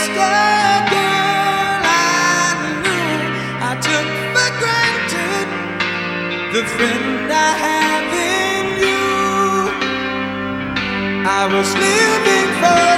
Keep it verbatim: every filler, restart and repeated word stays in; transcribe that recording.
sister girl I knew. I took for granted the friend I have in you. I was living for